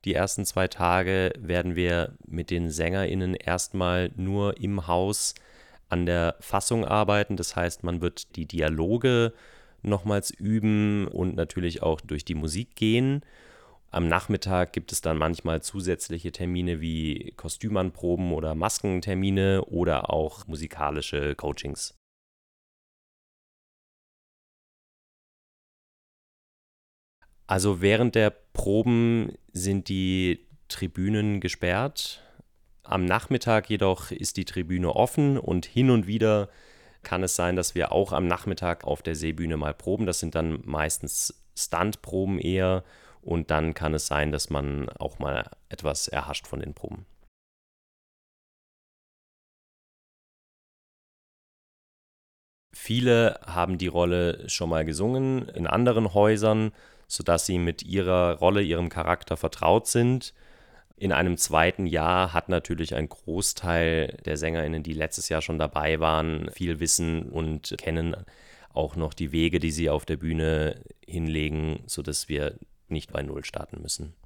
Die ersten 2 Tage werden wir mit den SängerInnen erstmal nur im Haus an der Fassung arbeiten. Das heißt, man wird die Dialoge nochmals üben und natürlich auch durch die Musik gehen. Am Nachmittag gibt es dann manchmal zusätzliche Termine wie Kostümanproben oder Maskentermine oder auch musikalische Coachings. Also während der Proben sind die Tribünen gesperrt. Am Nachmittag jedoch ist die Tribüne offen und hin und wieder kann es sein, dass wir auch am Nachmittag auf der Seebühne mal proben. Das sind dann meistens Stuntproben eher und dann kann es sein, dass man auch mal etwas erhascht von den Proben. Viele haben die Rolle schon mal gesungen in anderen Häusern, sodass sie mit ihrer Rolle, ihrem Charakter vertraut sind. In einem zweiten Jahr hat natürlich ein Großteil der SängerInnen, die letztes Jahr schon dabei waren, viel Wissen und kennen auch noch die Wege, die sie auf der Bühne hinlegen, sodass wir nicht bei Null starten müssen.